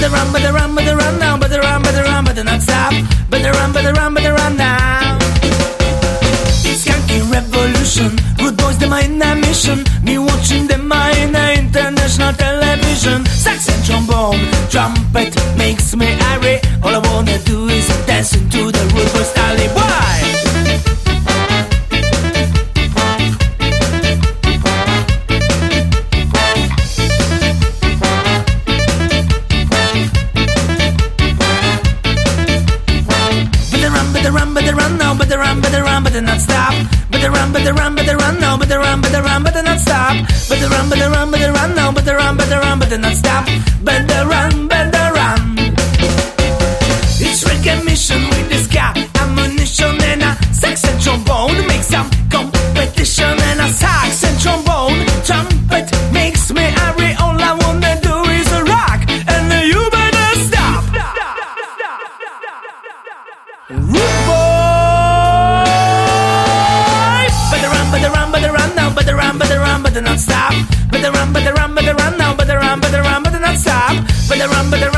Better run, better run, better run now. Better run, better run, better not stop. Better run, better run, better run now. Skanky revolution, rude boys them are in a mission. Me watching them in international television. Sax and trombone, trumpet makes me irate. All I wanna do is dance into the rude boy style. Why? Better run, better run now. Better run, better run, better not stop. Better run, better run, better run now. Better run, better run, better not stop. Better run, better run, better run now. Better run, better run, better not stop. Better run, better run. It's reggae mission with the ska ammunition and a sax and trombone. Make some competition and a sax and trombone. Trumpet makes me hurry. All I wanna do is rock, and you better stop. Rude boy, better run, better run, better run now. Better run, better run, better not stop. Better run, better run, better run now. Better run, better run, better not stop. Better run, better run.